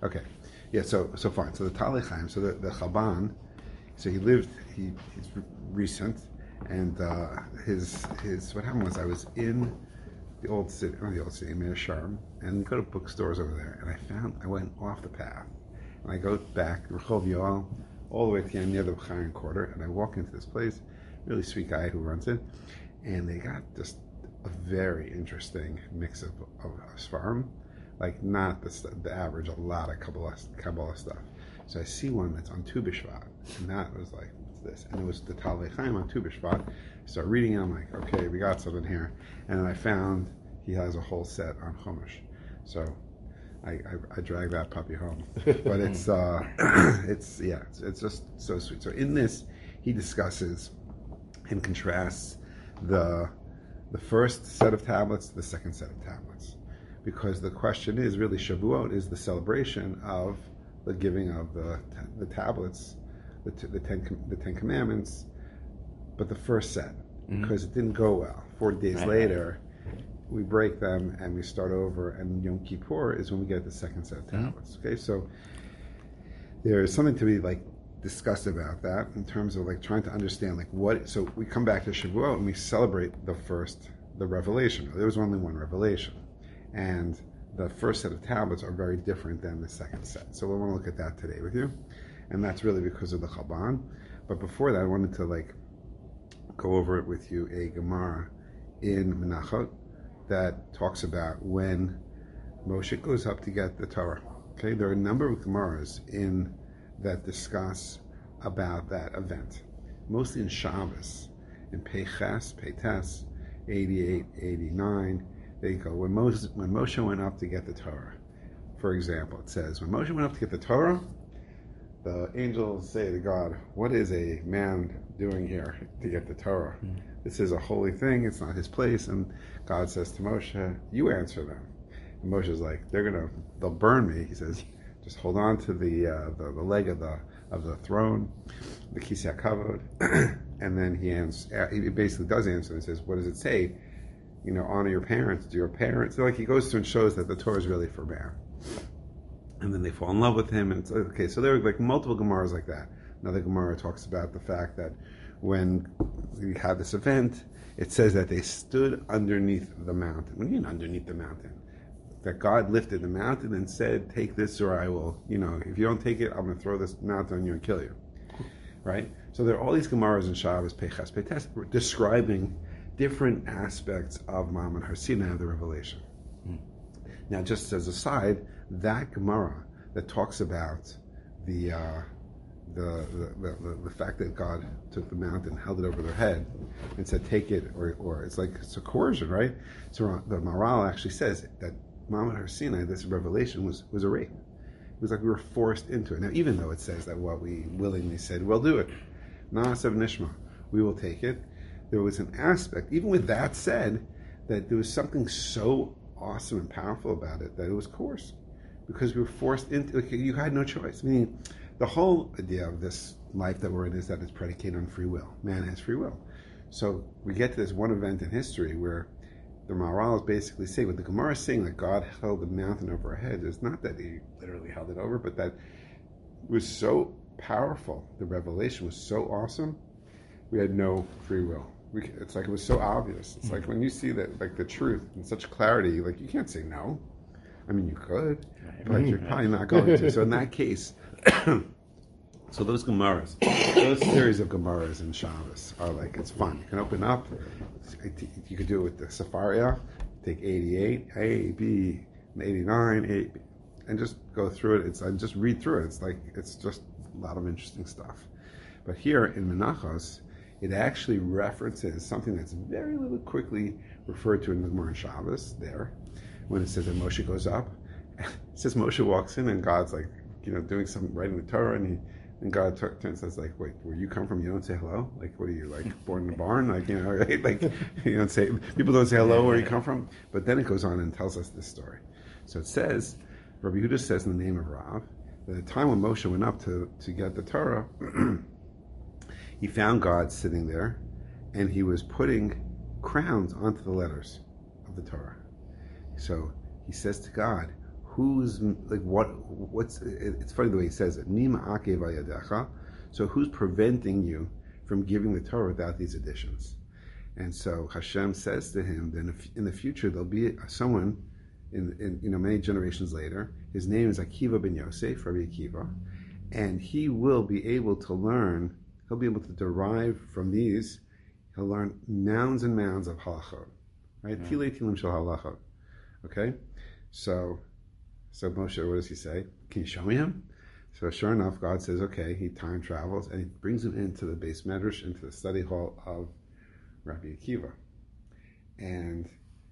Okay. Yeah, so fine. So the Talei Chaim, so the Chaban, so he's recent, and his what happened was I was in the old city, not the old city, Meir Sharm, and you go to bookstores over there, and I went off the path, and I go back Rehov Yoel all the way to the end near the B'chaim Quarter, and I walk into this place, really sweet guy who runs it, and they got just a very interesting mix of Sfarim, like not the average, a lot of Kabbalah stuff. So I see one that's on Tu B'Shvat, and that was like, what's this? And it was the Talei Chaim on Tu B'Shvat. I start reading it, I'm like, okay, we got something here. And then I found he has a whole set on Chumash. So I dragged that puppy home. But it's just so sweet. So in this, he discusses and contrasts the first set of tablets to the second set of tablets. Because the question is really, Shavuot is the celebration of the giving of the tablets, the Ten Commandments, but the first set, because it didn't go well. 40 days later, we break them and we start over, and Yom Kippur is when we get the second set of tablets. Okay, so there is something to be like discussed about that in terms of like trying to understand like what. So we come back to Shavuot and we celebrate the revelation. There was only one revelation, and the first set of tablets are very different than the second set. So we want to look at that today with you, and that's really because of the Chaban. But before that, I wanted to like go over it with you a Gemara in Menachot that talks about when Moshe goes up to get the Torah. Okay, there are a number of Gemaras in that discuss about that event, mostly in Shabbos, in Peites, 88, 89. They go, when Moshe went up to get the Torah, for example, it says, when Moshe went up to get the Torah, the angels say to God, what is a man doing here to get the Torah? This is a holy thing, it's not his place. And God says to Moshe, you answer them. And Moshe's like, they'll burn me. He says, just hold on to the leg of the throne, the Kisei HaKavod. And then he basically does answer and says, what does it say? You know, honor your parents, do your parents. So like he goes through and shows that the Torah is really for man. And then they fall in love with him. And it's okay, so there are like multiple Gemaras like that. Another Gemara talks about the fact that when we had this event, it says that they stood underneath the mountain. What do you mean underneath the mountain? That God lifted the mountain and said, take this or I will, if you don't take it, I'm going to throw this mountain on you and kill you. Right? So there are all these Gemaras in Shabbos, Peites, describing different aspects of Ma'amad Har Sinai, the revelation. Now, just as a side, that Gemara that talks about the fact that God took the mountain, held it over their head, and said, take it, or it's like it's a coercion, right? So the Maral actually says that Ma'amad Har Sinai, this revelation, was a rape. It was like we were forced into it. Now, even though it says that what we willingly said, we'll do it. Na'asav nishma, we will take it. There was an aspect, even with that said, that there was something so awesome and powerful about it that it was coerced. Because we were forced into it. You had no choice. Meaning, the whole idea of this life that we're in is that it's predicated on free will. Man has free will. So we get to this one event in history where the Maharal is basically saying, what the Gemara is saying, that God held the mountain over our head, is not that he literally held it over, but that it was so powerful. The revelation was so awesome, we had no free will. It's like it was so obvious. It's like when you see that, like the truth in such clarity, like you can't say no. I mean, you could, but you're probably not going to. So in that case, so those Gemaras, those series of Gemaras in Shabbos are like, it's fun. You can open up, you could do it with the Sefaria, take 88, A, B, 89, A, B, and just go through it. And just read through it. It's just a lot of interesting stuff. But here in Menachos, it actually references something that's very little quickly referred to in the Gemara in Shabbos there, when it says that Moshe goes up. It says Moshe walks in and God's like, doing something, writing the Torah, and God turns and says like, wait, where you come from, you don't say hello? Like, what are you, like born in a barn? Like, right? Like, you don't say, people don't say hello where you come from. But then it goes on and tells us this story. So it says, Rabbi Yehuda says in the name of Rav, that at the time when Moshe went up to get the Torah, he found God sitting there, and he was putting crowns onto the letters of the Torah. So he says to God, who's like what's it's funny the way he says it. Mima akev ayadecha. So who's preventing you from giving the Torah without these additions? And so Hashem says to him, then in the future there'll be someone in many generations later. His name is Akiva ben Yosef, Rabbi Akiva, and he will be able to learn. He'll be able to derive from these. He'll learn mounds and mounds of halachot, right? Tilei tilim shel halachot. Okay, so Moshe, what does he say? Can you show me him? So sure enough, God says, okay. He time travels and he brings him into the Beis Medrash, into the study hall of Rabbi Akiva, and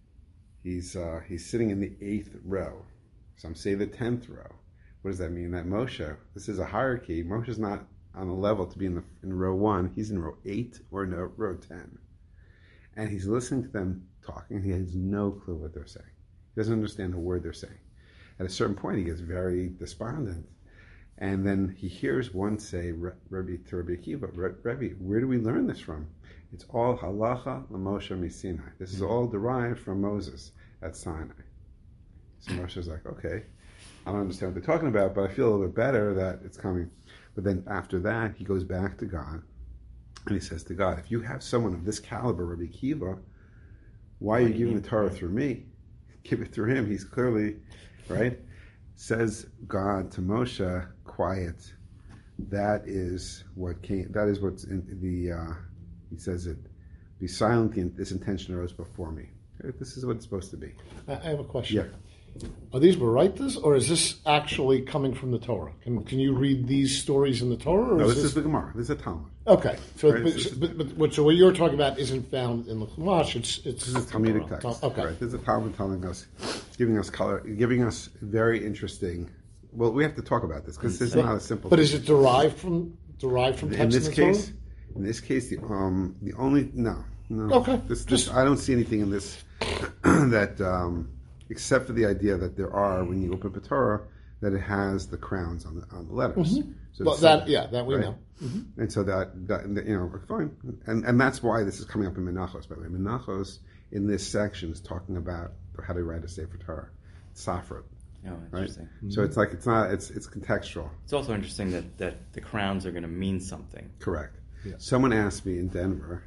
he's sitting in the 8th row. Some say the 10th row. What does that mean? That Moshe, this is a hierarchy. Moshe's not on a level to be in row 1. He's in row 8 or no, row 10, and he's listening to them talking. And he has no clue what they're saying. He doesn't understand a word they're saying. At a certain point, he gets very despondent. And then he hears one say to Rabbi Akiva, Rabbi, where do we learn this from? It's all halacha l'Moshe miSinai. This is all derived from Moses at Sinai. So Moshe's like, okay, I don't understand what they're talking about, but I feel a little bit better that it's coming. But then after that, he goes back to God, and he says to God, if you have someone of this caliber, Rabbi Akiva, why are you giving the Torah through me? Give it through him. He's clearly, right? Says God to Moshe, quiet. That is what's in the, he says it, be silent, this intention arose before me. This is what it's supposed to be. I have a question. Yeah. Are these Baraitas, or is this actually coming from the Torah? Can you read these stories in the Torah? Or No, this is the Gemara. This is a Talmud. Okay. So, Right, so what you're talking about isn't found in the Chumash. It's This is a Talmudic text. Okay. Right. This is a Talmud telling us, giving us color, giving us very interesting. Well, we have to talk about this because this is not a simple. But is it derived from text in this the case? Torah? In this case, the only no. Okay. This I don't see anything in this that except for the idea that there are, when you open the Torah, that it has the crowns on the letters. Mm-hmm. So Well, that we know. Mm-hmm. And so that fine, and that's why this is coming up in Menachos. By the way, Menachos in this section is talking about how to write a Sefer Torah, Safra. Oh, Right? interesting. Mm-hmm. So it's like it's contextual. It's also interesting that the crowns are going to mean something. Correct. Yeah. Someone asked me in Denver,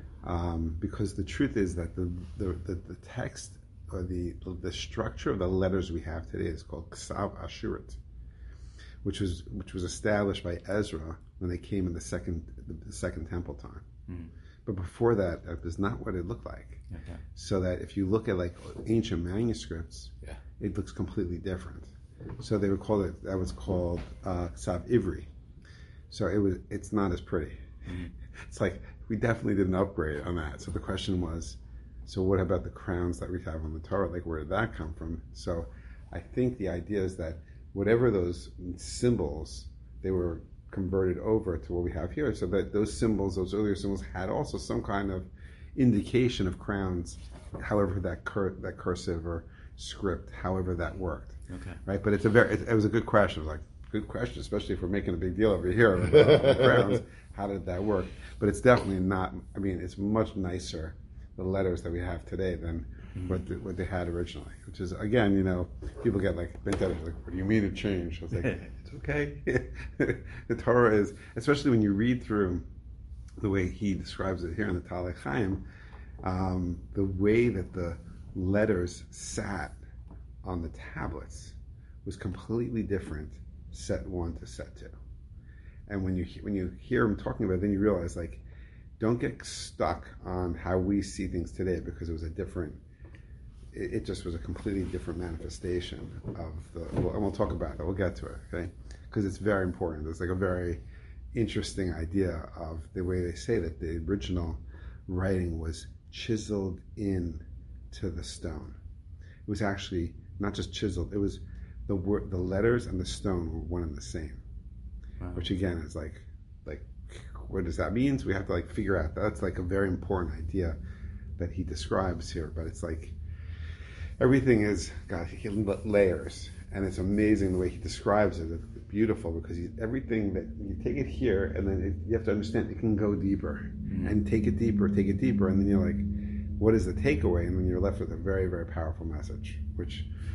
because the truth is that the text or the structure of the letters we have today is called Ksav Ashurit, which was established by Ezra when they came in the second temple time. Mm. But before that, that was not what it looked like. Okay. So that if you look at like ancient manuscripts, Yeah. it looks completely different. So they would call it, that was called Ksav Ivri. So it's not as pretty. Mm-hmm. It's like we definitely did an upgrade on that. So the question was, so what about the crowns that we have on the Torah? Like, where did that come from? So I think the idea is that whatever those symbols, they were converted over to what we have here, so that those symbols, those earlier symbols, had also some kind of indication of crowns, however that cursive or script, however that worked. Okay. Right? But it was a good question. It was like, good question, especially if we're making a big deal over here about crowns. How did that work? But it's definitely not, I mean, it's much nicer, the letters that we have today, than what they had originally, which is, again, people get like bent out of it, like, what do you mean it changed? I was like, it's okay. The Torah is, especially when you read through the way he describes it here in the Talei Chaim, the way that the letters sat on the tablets was completely different, set 1 to set 2. And when you hear him talking about it, then you realize, like, don't get stuck on how we see things today, because it was it just was a completely different manifestation of and we'll talk about that, we'll get to it, okay? Because it's very important. It's like a very interesting idea of the way they say that the original writing was chiseled in to the stone. It was actually not just chiseled, it was the letters and the stone were one and the same. Wow. Which again is like what does that mean? So we have to like figure out. That's like a very important idea that he describes here. But it's like everything is got layers, and it's amazing the way he describes it. It's beautiful because everything that you take it here, and then you have to understand it can go deeper, and take it deeper, and then you're like, what is the takeaway? And then you're left with a very, very powerful message, which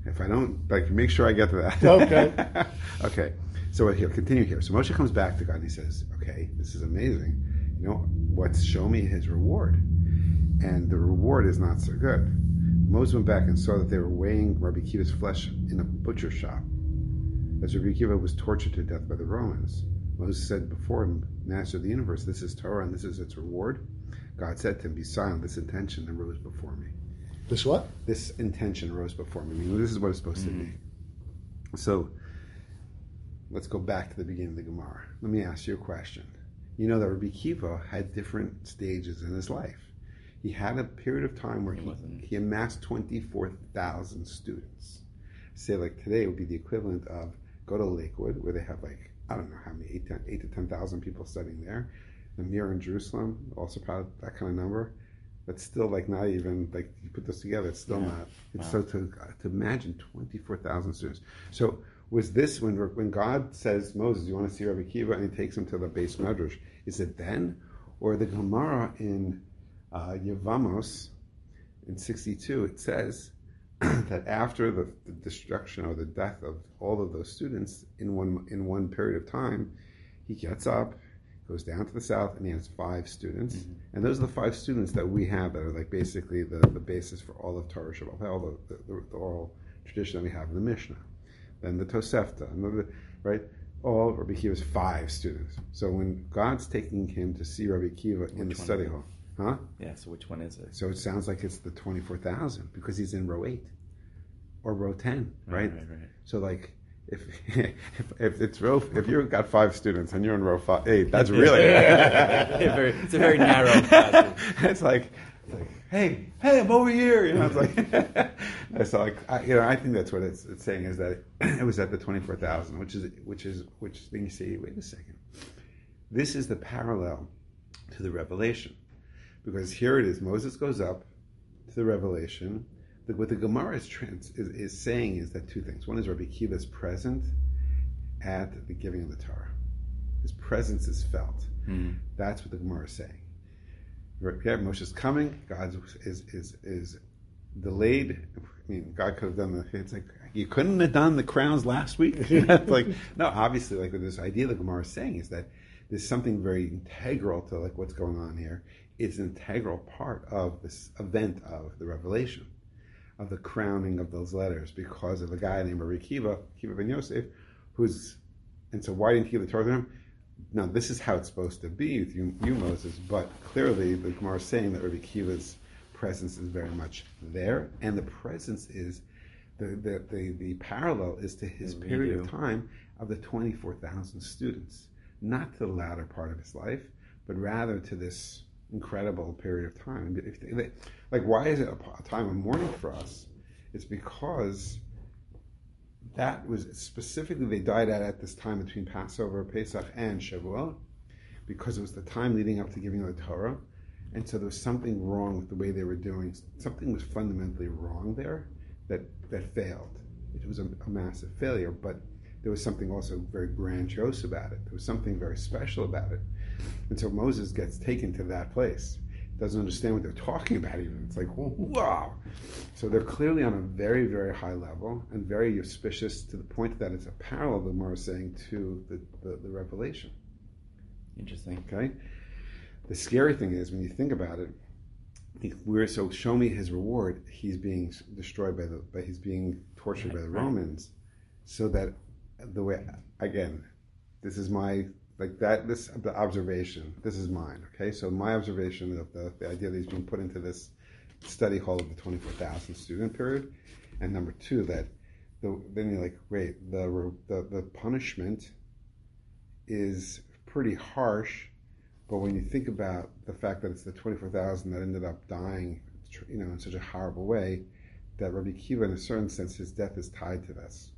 If I don't, like, make sure I get to that. Okay. Okay. So here, continue here. So Moshe comes back to God and he says, okay, this is amazing. You know, show me his reward. And the reward is not so good. Moses went back and saw that they were weighing Rabbi Akiva's flesh in a butcher shop, as Rabbi Akiva was tortured to death by the Romans. Moses said before him, Master of the universe, this is Torah and this is its reward. God said to him, be silent, this intention arose before me. This what? This intention arose before me. I mean, this is what it's supposed to be. So, let's go back to the beginning of the Gemara. Let me ask you a question. You know that Rabbi Akiva had different stages in his life. He had a period of time where he amassed 24,000 students. Say, like today, it would be the equivalent of go to Lakewood, where they have like, I don't know how many, 8 to 10,000 people studying there. The Mir in Jerusalem, also probably that kind of number. But still, like, not even, like, you put this together, it's still not. It's so to imagine 24,000 students. So, was this, when God says, Moses, you want to see Rabbi Akiva, and he takes him to the base Medrash, is it then? Or the Gemara in Yevamos, in 62, it says that after the destruction or the death of all of those students in one period of time, he gets up, goes down to the south, and he has 5 students. And those are the 5 students that we have that are like basically the basis for all of Torah Shabbat, all the oral tradition that we have in the Mishnah. Then the Tosefta, right? All Rabbi Akiva's 5 students. So when God's taking him to see Rabbi Akiva in the study hall, huh? Yeah, so which one is it? So it sounds like it's the 24,000 because he's in row 8 or row 10, right? Right. So like, if if you've got 5 students and you're in row 8, that's really it's a very narrow passage. it's like, hey, I'm over here. You know, it's like it's like I think that's what it's saying is that it was at the 24,000, which then you say, wait a second, this is the parallel to the revelation, because here it is, Moses goes up to the revelation. What the Gemara is saying is that 2 things. One is Rabbi Akiva is present at the giving of the Torah. His presence is felt. That's what the Gemara is saying. Moshe is coming. God is delayed. I mean, God could have done it's like, you couldn't have done the crowns last week? Like, no, obviously, like this idea the Gemara is saying is that there's something very integral to like what's going on here. It's an integral part of this event of the revelation, of the crowning of those letters, because of a guy named Rabbi Akiva ben Yosef, and so why didn't he give the Torah to him? Now, this is how it's supposed to be with you Moses, but clearly the Gemara is saying that Rabbi Akiva's presence is very much there, and the presence is, the parallel is to his period of time of the 24,000 students, not to the latter part of his life, but rather to this incredible period of time. Like, why is it a time of mourning for us? It's because that was specifically, they died at this time between Passover, Pesach, and Shavuot, because it was the time leading up to giving the Torah, and so there was something wrong with the way they were doing. Something was fundamentally wrong there that failed. It was a massive failure, but there was something also very grandiose about it. There was something very special about it. And so Moses gets taken to that place. Doesn't understand what they're talking about even. It's like, wow. So they're clearly on a very, very high level and very auspicious, to the point that it's a parallel, the Gemara is saying, to the revelation. Interesting. Okay? The scary thing is, when you think about it, so show me his reward. He's being destroyed he's being tortured by the Romans. So that the way, again, this is my, the observation, this is mine, okay? So my observation of the idea that he's being put into this study hall of the 24,000 student period, and number 2, that then you're like, wait, the punishment is pretty harsh, but when you think about the fact that it's the 24,000 that ended up dying, in such a horrible way, that Rabbi Akiva, in a certain sense, his death is tied to this,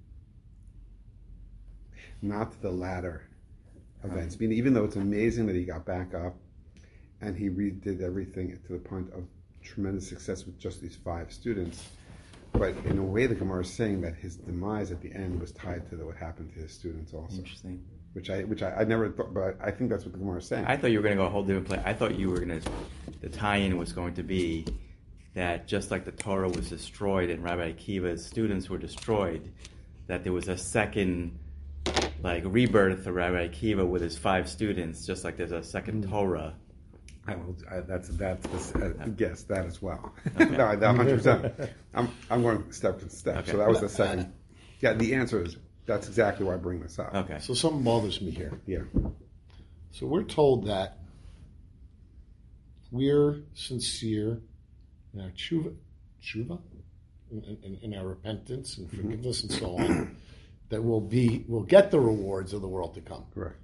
not to the latter events. I mean, even though it's amazing that he got back up and he redid everything to the point of tremendous success with just these 5 students, but in a way the Gemara is saying that his demise at the end was tied to what happened to his students also. Interesting. Which I never thought, but I think that's what the Gemara is saying. I thought you were going to go a whole different place. I thought you were going to, the tie-in was going to be that just like the Torah was destroyed and Rabbi Akiva's students were destroyed, that there was a second like rebirth of Rabbi Akiva with his 5 students, just like there's a second Torah. That's guess that as well. No, 100%. I'm going step to step. Okay. So that was the second. Yeah, the answer is that's exactly why I bring this up. Okay. So something bothers me here. Yeah. So we're told that we're sincere in our tshuva, in our repentance and forgiveness and so on, that we'll get the rewards of the world to come. Correct.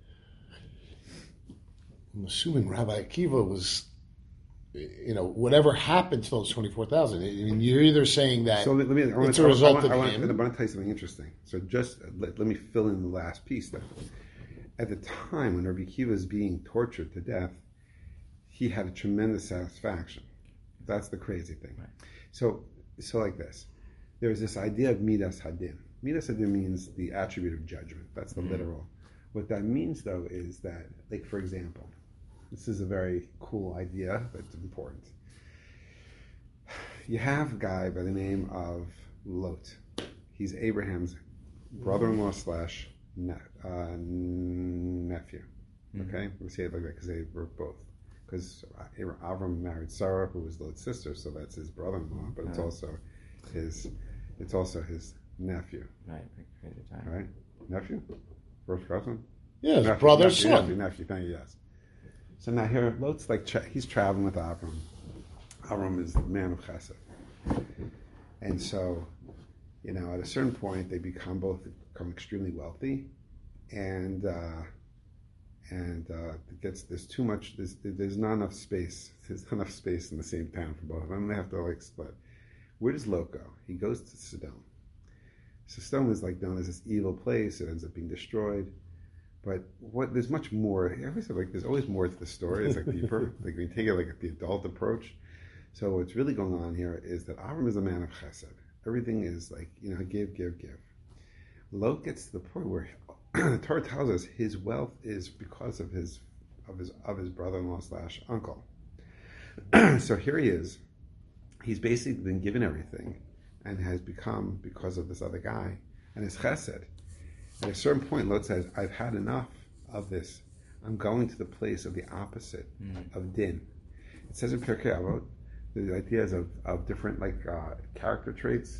I'm assuming Rabbi Akiva was, whatever happened to those 24,000. I mean, you're either saying that So it's a result of him. I want to tell you something interesting. So just let me fill in the last piece there. At the time when Rabbi Akiva is being tortured to death, he had a tremendous satisfaction. That's the crazy thing. Right. So like this. There's this idea of midas hadin. Midas hadin means the attribute of judgment. That's the literal. What that means, though, is that, like, for example, this is a very cool idea that's important. You have a guy by the name of Lot. He's Abraham's brother-in-law / nephew. Okay? We say it like that because they were both. Because Avram married Sarah, who was Lot's sister, so that's his brother-in-law, but it's also his nephew. Right. Crazy time. Right? Nephew? First cousin? Yeah, his Nephew, brother's nephew, son. Nephew, thank you, yes. So now here, Lot's like, he's traveling with Avram. Avram is the man of chesed. And so, at a certain point, they become extremely wealthy, and there's too much. There's not enough space. There's not enough space in the same town for both of them. They have to split. Where does Lot go? He goes to Sodom. So Sodom is known as this evil place. It ends up being destroyed. But there's much more. I always say there's always more to the story. It's deeper. When you take it at the adult approach. So what's really going on here is that Avram is a man of chesed. Everything is give. Lot gets to the point where the Torah tells us his wealth is because of his brother-in-law / uncle. So here he is. He's basically been given everything and has become, because of this other guy and his chesed. At a certain point, Lot says, I've had enough of this. I'm going to the place of the opposite of din. It says in Pirkei Avot, the ideas of different character traits.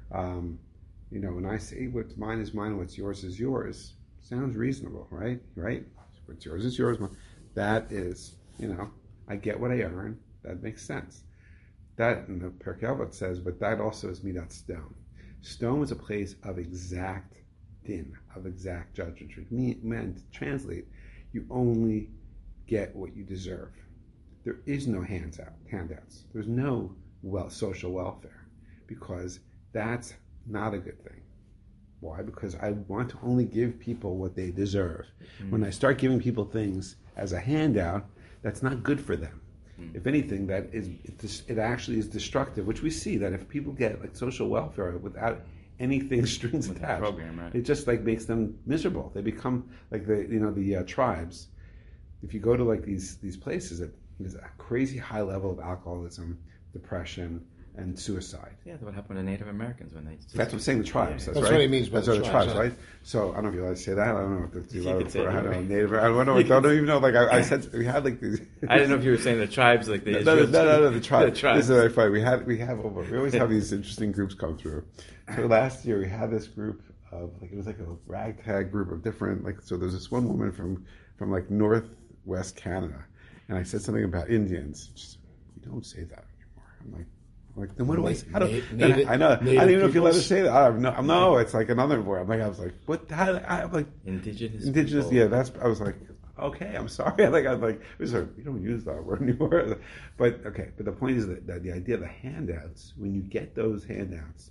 When I say what's mine is mine, what's yours is yours, sounds reasonable, right? Right? What's yours is yours. That is, I get what I earn. That makes sense. That in the Pirkei Avot says, but that also is midat stone. Stone is a place of exact din, of exact judgment. Meant to translate, you only get what you deserve. There is no handouts. There's no social welfare, because that's not a good thing. Why? Because I want to only give people what they deserve. When I start giving people things as a handout, that's not good for them. If anything, it actually is destructive, which we see that if people get social welfare without anything strings attached, program, right. it just makes them miserable. They become like the tribes. If you go to these places, there's a crazy high level of alcoholism, depression, and suicide. Yeah, that's what happened to Native Americans when they. That's what I'm saying. The tribes. That's right. what he means by that's the tribes, tribes, right? So I don't know if you're allowed to say that. I don't know what the You could say it, I don't know. right? Native. I don't know. I don't even know. I said we had these. I didn't know if you were saying the tribes, the No, Israel- the tribes. The tribes. This is very funny. We always have these interesting groups come through. So last year we had this group of it was a ragtag group of different so there's this one woman from northwest Canada, and I said something about Indians. She said, we don't say that anymore. I'm like, then what do I say? I know. I don't even know if you let us say that. I don't know. No, it's another word. I was like, what? I'm like, indigenous. Indigenous. People. Yeah, I was like, okay, I'm sorry. I was like, we don't use that word anymore. But okay. But the point is that the idea of the handouts, when you get those handouts,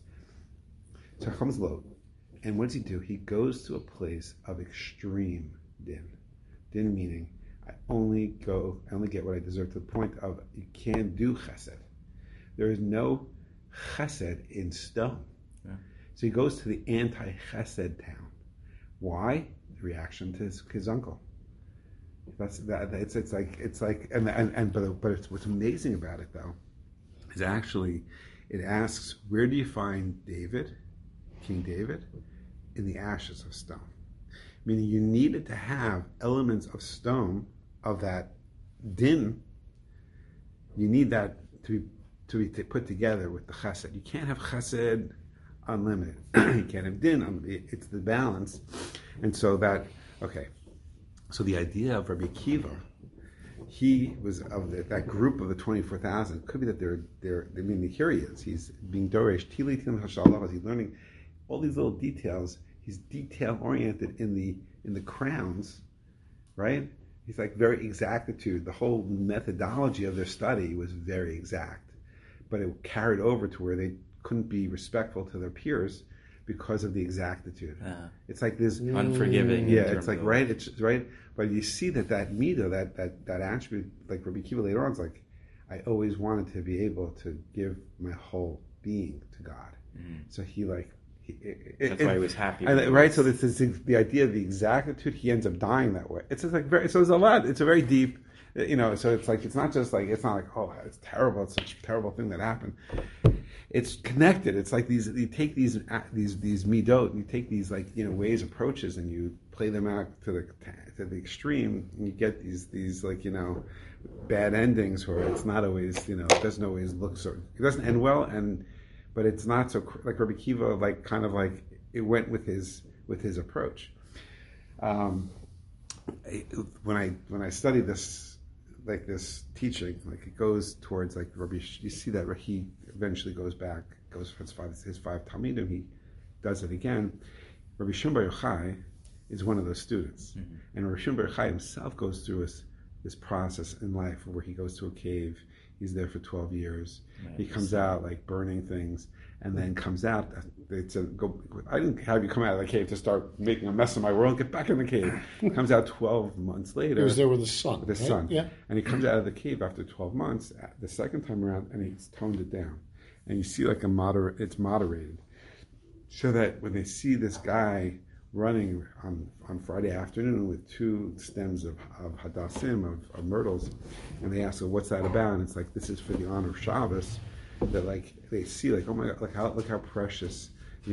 so comes Lot, and what does he do? He goes to a place of extreme din. Din meaning, I only get what I deserve, to the point of you can't do chesed. There is no chesed in stone. Yeah. So he goes to the anti-chesed town. Why? The reaction to his uncle. But what's amazing about it though is actually, it asks, where do you find David, King David, in the ashes of stone? Meaning you needed to have elements of stone, of that din. You need that to be put together with the chesed. You can't have chesed unlimited. You can't have din. It's the balance. And so so the idea of Rabbi Akiva, he was of that group of the 24,000. Could be that here he is. He's being doresh tili tilim hashalavas. He's learning all these little details. He's detail oriented in the crowns, right? He's like very exactitude. The whole methodology of their study was very exact, but it carried over to where they couldn't be respectful to their peers because of the exactitude. It's like this unforgiving. Yeah, it's like right. It's right. But you see that midah, that attribute, like Rabbi Akiva later on, is like, I always wanted to be able to give my whole being to God. So he like. That's why he was happy. Right. So this is the idea of the exactitude. He ends up dying that way. It's just like very. So there's a lot. It's a very deep. So it's like it's not like oh, it's terrible. It's such a terrible thing that happened. It's connected. It's like these. You take these midot, and you take these ways, approaches, and you play them out to the extreme, and you get these bad endings where it's not always it doesn't always look so. It doesn't end well, but it's not so like Rabbi Akiva it went with his approach. When I study this teaching, it goes towards Rabbi. You see that he eventually goes for his five Talmidim. He does it again. Rabbi Shimon Bar Yochai is one of those students, and Rabbi Shimon Bar Yochai himself goes through this process in life where he goes to a cave. He's there for 12 years. Nice. He comes out burning things, and then comes out. They said, "Go! I didn't have you come out of the cave to start making a mess of my world. Get back in the cave." Comes out 12 months later. He was there with his son. With his son, yeah. And he comes out of the cave after 12 months, the second time around, and he's toned it down. And you see it's moderated, so that when they see this guy running on Friday afternoon with 2 stems of hadassim, of myrtles, and they ask, well, what's that about? And it's like, this is for the honor of Shabbos. That they see oh my God, look how precious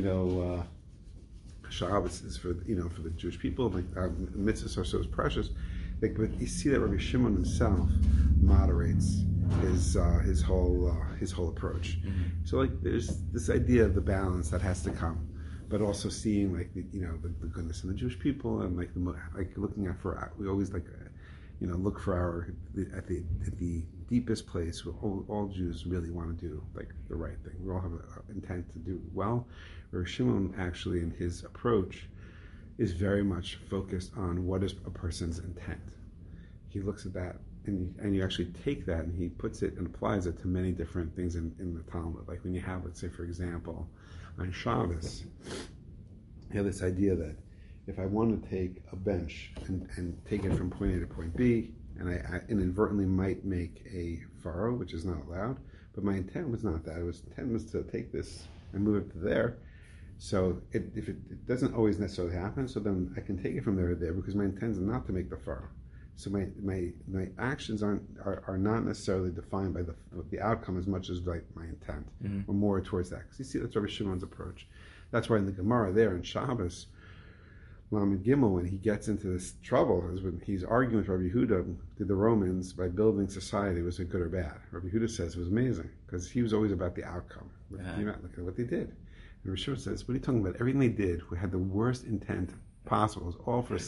Shabbos is for the Jewish people. Mitzvahs are so precious. But you see that Rabbi Shimon himself moderates his whole approach. So there's this idea of the balance that has to come, but also seeing the goodness in the Jewish people, and looking at we always look for at the deepest place where all Jews really want to do the right thing. We all have an intent to do well. Rabbi Shimon actually in his approach is very much focused on what is a person's intent. He looks at that and you actually take that and he puts it and applies it to many different things in the Talmud. Like when you have, let's say for example, on Shabbos, you have this idea that if I want to take a bench and take it from point A to point B, and I inadvertently might make a furrow, which is not allowed, but my intent was not that. Intent was to take this and move it to there. So if it doesn't always necessarily happen, so then I can take it from there to there because my intent is not to make the furrow. So my actions are not necessarily defined by the outcome as much as my intent, or more towards that. Because you see, that's Rabbi Shimon's approach. That's why in the Gemara there in Shabbos, Lamed Gimel, when he gets into this trouble, is when he's arguing with Rabbi Yehuda, did the Romans, by building society, was it good or bad? Rabbi Yehuda says it was amazing, because he was always about the outcome. Look at what they did. And Rabbi Shimon says, what are you talking about? Everything they did, we had the worst intent possible. It was all for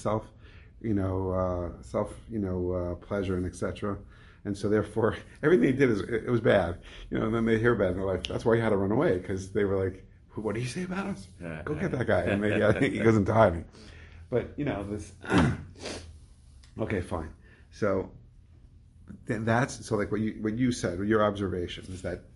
pleasure and etc. And so therefore, everything they did it was bad. And then they hear about it and they're like, that's why he had to run away, because they were like, what do you say about us? Go get that guy. And he goes into hiding. But this. Okay, fine. So that's what you said. Your observation is that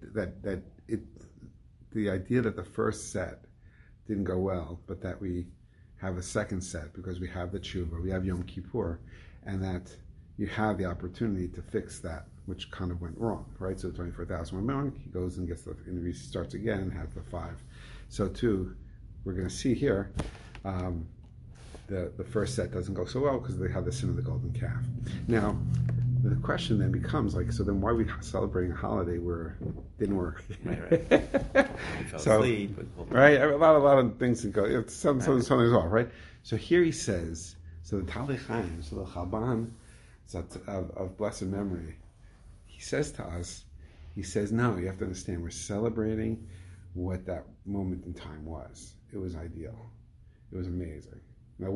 the idea that the first set didn't go well, but that we have a second set because we have the tshuva, we have Yom Kippur, and that you have the opportunity to fix that, which kind of went wrong, right? So 24,000 went wrong. He goes and gets the interview, starts again, and has the 5. So too, we're going to see here, the first set doesn't go so well because they have the sin of the golden calf. Now, the question then becomes like, so then why are we celebrating a holiday where it didn't work? Right. He fell asleep. Right, a lot of things that go. Something's off, right? So here he says, so the Talmid Chaim, so the Chabban of blessed memory, he says to us, he says, no, you have to understand, we're celebrating what that moment in time was. It was ideal. It was amazing. Now,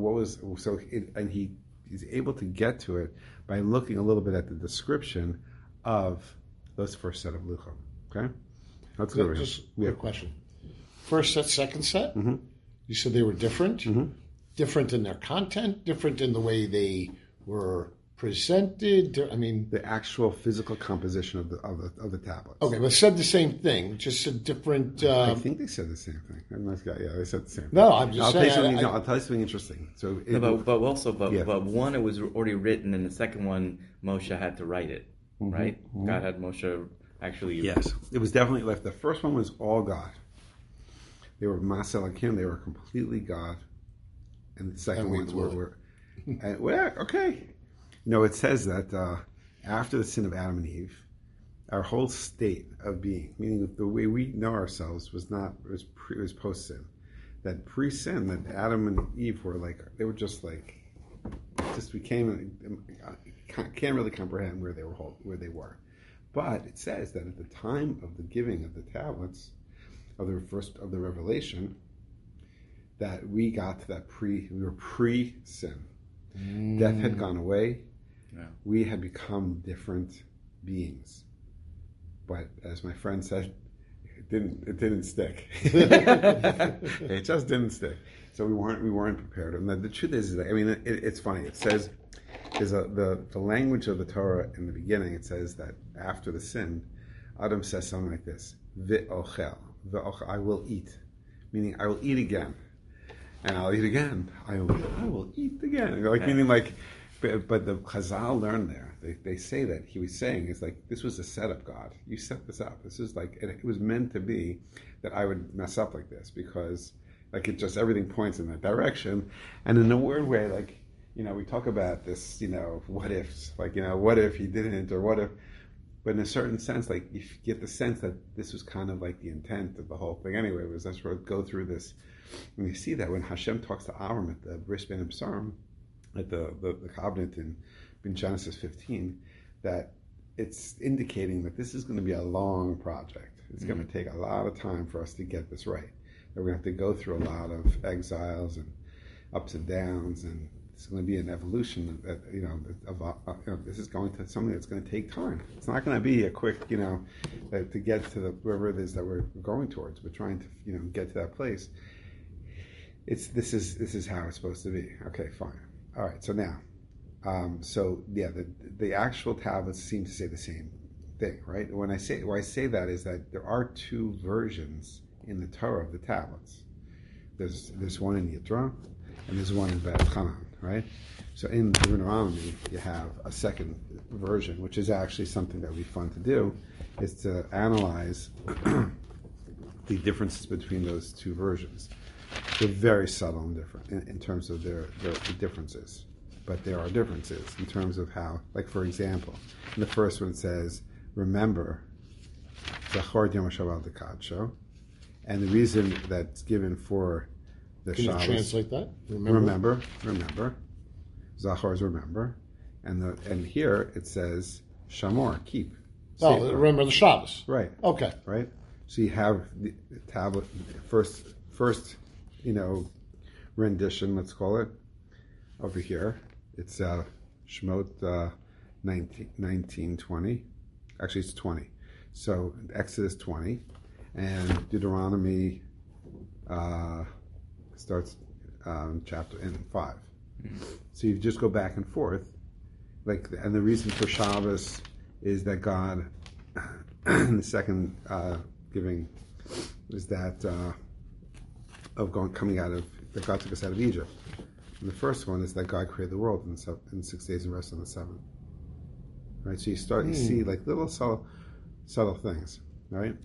he's able to get to it by looking a little bit at the description of those first set of luchos. Okay, let's go over here. Just a question. First set, second set. Mm-hmm. You said they were different. Mm-hmm. Different in their content. Different in the way they were presented. I mean, the actual physical composition of the tablets. Okay, but said the same thing, just a different. I think they said the same thing. They said the same thing. No, I'm just saying. I'll tell you something interesting. So, but one, it was already written, and the second one, Moshe had to write it, right? Mm-hmm. God had Moshe actually. Yes, it was definitely left. The first one was all God. They were Masel Akim. They were completely God, and the second ones were. Okay. No, it says that after the sin of Adam and Eve, our whole state of being, meaning the way we know ourselves, was post sin. That pre-sin, that Adam and Eve were we can't really comprehend where they were. But it says that at the time of the giving of the tablets, of the revelation, that we got to that we were pre-sin. Death had gone away. Yeah. We had become different beings, but as my friend said, it didn't stick. It just didn't stick. So we weren't prepared. And the truth is that, I mean, it's funny. It says the language of the Torah in the beginning. It says that after the sin, Adam says something like this: "V'ochel, I will eat," meaning I will eat again, and I'll eat again. I will eat again. Meaning like. But the Chazal learned there. They say that he was saying, it's like, this was a setup, God. You set this up. This is like, it was meant to be that I would mess up like this because, like, it just, everything points in that direction. And in a weird way, like, we talk about this, what ifs. Like, what if he didn't, or what if. But in a certain sense, like, you get the sense that this was kind of like the intent of the whole thing anyway, was let's go through this. And you see that when Hashem talks to Avram at the Bris Ben Absarim, at the covenant in Genesis 15, that it's indicating that this is going to be a long project. It's going to take a lot of time for us to get this right. That we're going to have to go through a lot of exiles and ups and downs, and it's going to be an evolution that this is going to something that's going to take time. It's not going to be a quick to get to wherever it is that we're going towards. We're trying to get to that place. This is how it's supposed to be. Okay, fine. All right, so now, the actual tablets seem to say the same thing, right? Why I say that is that there are two versions in the Torah of the tablets. There's one in Yitro, and there's one in Bet Hanan, right? So in Deuteronomy, you have a second version, which is actually something that would be fun to do, is to analyze the differences between those two versions. They're very subtle and different in terms of their differences. But there are differences in terms of how, like for example, in the first one it says, remember, Zachor Yom HaShabbat L'Kadsho, and the reason that's given for the Shabbos. Can you translate that? Remember. Zachor is remember. And here it says, Shamor, keep. Remember the Shabbos. Right. Okay. Right? So you have the tablet, first rendition, let's call it, over here. It's Shemot 19:20. Actually, it's 20. So Exodus 20, and Deuteronomy starts chapter in 5. So you just go back and forth, and the reason for Shabbos is that God, in the second giving, is that. Coming out of that God took us out of Egypt. And the first one is that God created the world in 6 days and rested on the seventh. Right? So you see like little subtle things, right?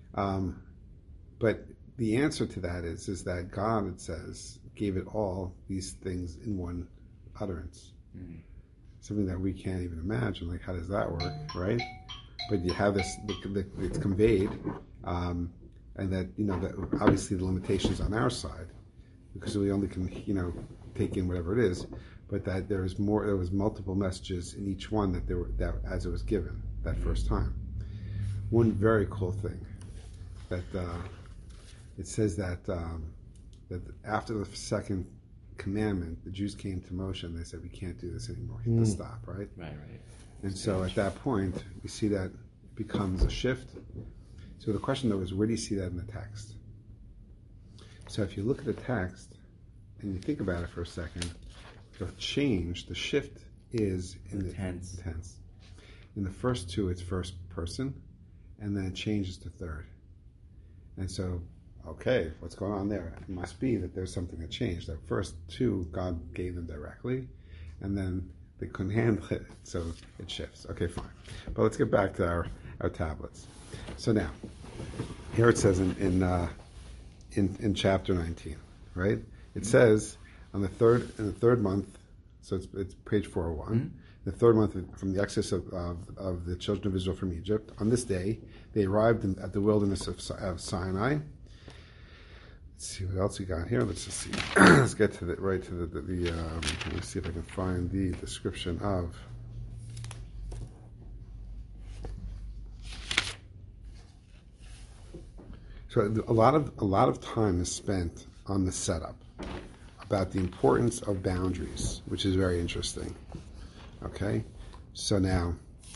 But the answer to that is that God, it says, gave it all these things in one utterance. something that we can't even imagine. Like, how does that work, right? But you have this, it's conveyed, and that, that obviously the limitations on our side, because we only can, take in whatever it is, but that there was multiple messages in each one that as it was given that first time. One very cool thing that it says that after the second commandment, the Jews came to Moshe and they said, we can't do this anymore. We have to stop, right? Right. And so at that point, we see that it becomes a shift. So the question though is, where do you see that in the text? So if you look at the text and you think about it for a second, the shift is in the tense. In the first two, it's first person, and then it changes to third. And so, okay, what's going on there? It must be that there's something that changed. The first two, God gave them directly, and then they couldn't handle it, so it shifts. Okay, fine. But let's get back to our tablets. So now, here it says in chapter 19, right? It says in the third month, so it's page 401, the third month from the exodus of the children of Israel from Egypt. On this day, they arrived at the wilderness of Sinai. Let's see what else we got here. Let's just see. Let's get to let me see if I can find the description of. So a lot of time is spent on the setup about the importance of boundaries, which is very interesting. Okay, so now,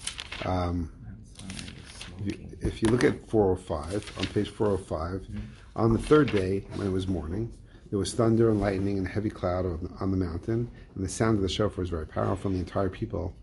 if you look at 405, on page 405, on the third day, when it was morning, there was thunder and lightning and a heavy cloud on the mountain, and the sound of the shofar was very powerful, and the entire people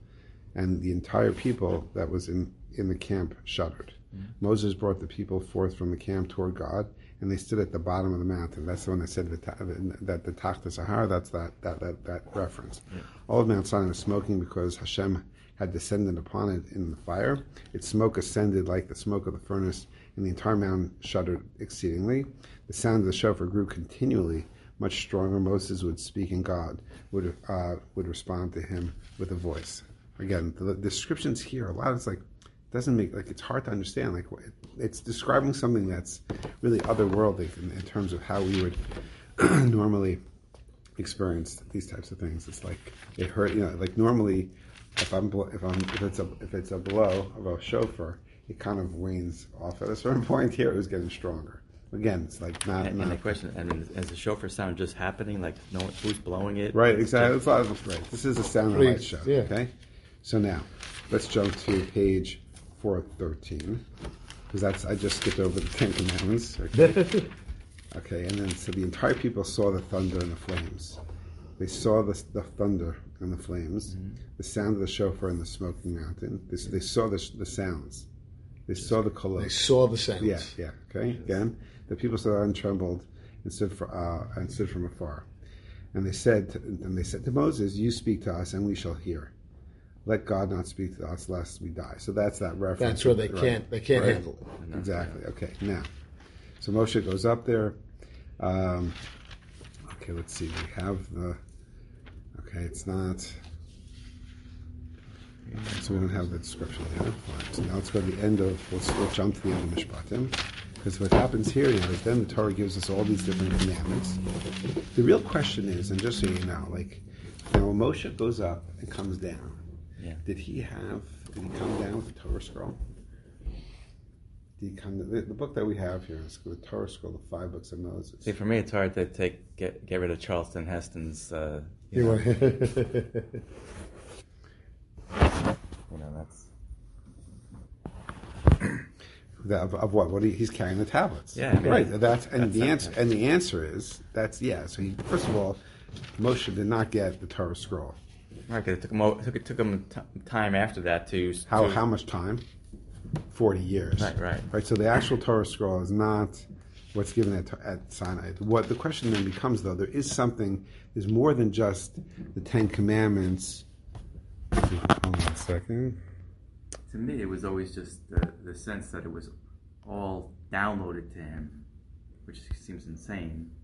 that was in the camp shuddered. Moses brought the people forth from the camp toward God, and they stood at the bottom of the mountain. That's the one that said that the Tachta Sahara, that's that reference. Yeah. All of Mount Sinai was smoking because Hashem had descended upon it in the fire. Its smoke ascended like the smoke of the furnace, and the entire mountain shuddered exceedingly. The sound of the shofar grew continually much stronger. Moses would speak, and God would respond to him with a voice. Again, the descriptions here, a lot of it's like, doesn't make, like, it's hard to understand. Like, it's describing something that's really otherworldly in terms of how we would normally experience these types of things. It's like it hurt, like normally if it's a blow of a shofar, it kind of wanes off at a certain point. Here it was getting stronger. Again, it's like not. And the question, is the shofar sound just happening? Like, no, who's blowing it? Right, exactly. Right. This is a sound and light show. Yeah. Okay. So now, let's jump to page 413, because I just skipped over the Ten Commandments. Okay. Okay, and then so the entire people saw the thunder and the flames. They saw the thunder and the flames, the sound of the shofar and the smoking mountain. They saw the sounds. They saw the kolot. They saw the sounds. Yeah. Okay. Again, the people saw and trembled and stood from afar. And they said to Moses, "You speak to us, and we shall hear. Let God not speak to us, lest we die." So that's that reference. That's where they can't handle it. Exactly. Okay. Now, so Moshe goes up there. Okay. Let's see. We have the. Okay, it's not. So we don't have the description here. Fine. So now let's go to the end of. We'll jump to the end of Mishpatim, because what happens here is then the Torah gives us all these different commandments. The real question is, and just so you know, like now when Moshe goes up and comes down. Yeah. Did he come down with the Torah scroll? The book that we have here is the Torah scroll, the 5 books of Moses. See, for me, it's hard to get rid of Charlton Heston's. That's. Of what? He's carrying the tablets. Yeah, I mean, right. The answer is that's yeah. So first of all, Moshe did not get the Torah scroll. Right, because it took him time after that to... How much time? 40 years. Right. So the actual Torah scroll is not what's given at Sinai. What the question then becomes, though, there's more than just the 10 Commandments. Hold on a second. To me, it was always just the sense that it was all downloaded to him, which seems insane.